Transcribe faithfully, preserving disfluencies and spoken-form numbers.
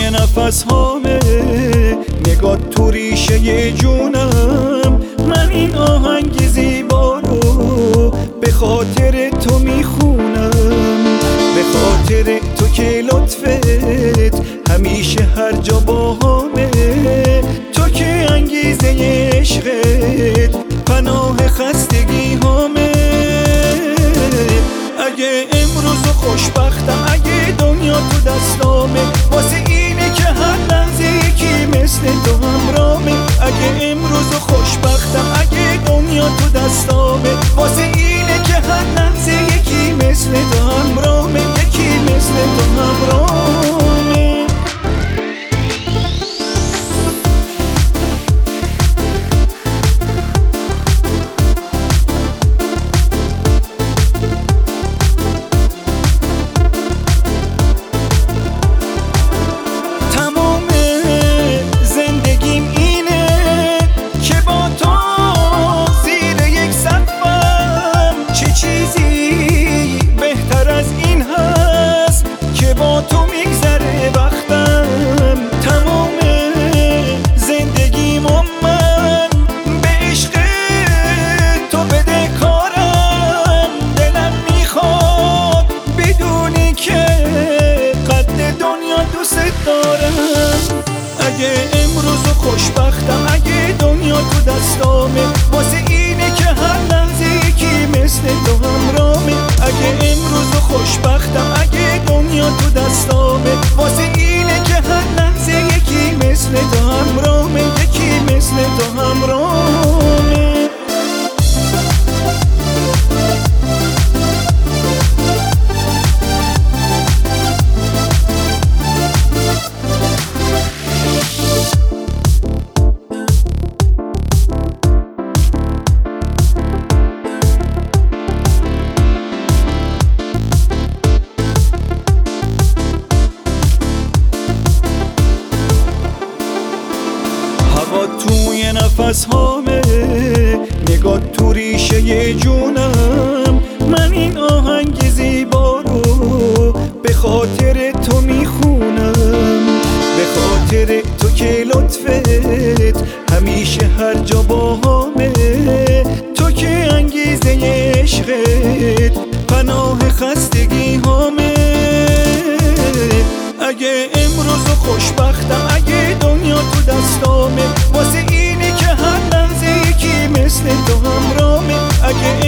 توی نفس هامه، نگاه تو ریشه جونم. من این آهنگ زیبا رو به خاطر تو میخونم، به خاطر تو که لطفت همیشه هر جا باهامه. تو که انگیزه عشقت پناه خستگی هامه. اگه امروز خوشبختم، اگه دنیا تو دستامه، واسه اینه که هر لحظه یکی مثل تو همرامه. اگه امروز خوشبختم، اگه دنیا تو دستامه، واسه اینه که هر لحظه یکی مثل تو همرامه، یکی مثل تو همرامه. اگه امروز خوشبختم، اگه دنیا تو دستامه، واسه اینه که هر لحظه یکی مثل تو همرامه. اگه امروز خوشبختم، اگه دنیا تو دستامه، واسه اینه که هر لحظه یکی مثل تو همرامه، یکی مثل تو همرامه. توی نفس هامه، نگاه تو ریشه جونم. من این آهنگ زیبا رو به خاطر تو میخونم، به خاطر تو که لطفت همیشه هر جا باهامه. تو که انگیزه عشقت پناه خستگی هامه. اگه امروز خوشبختم، اگه دنیا تو دستامه، واسه اینه که هر لحظه یکی مثل تو همرامه. اگه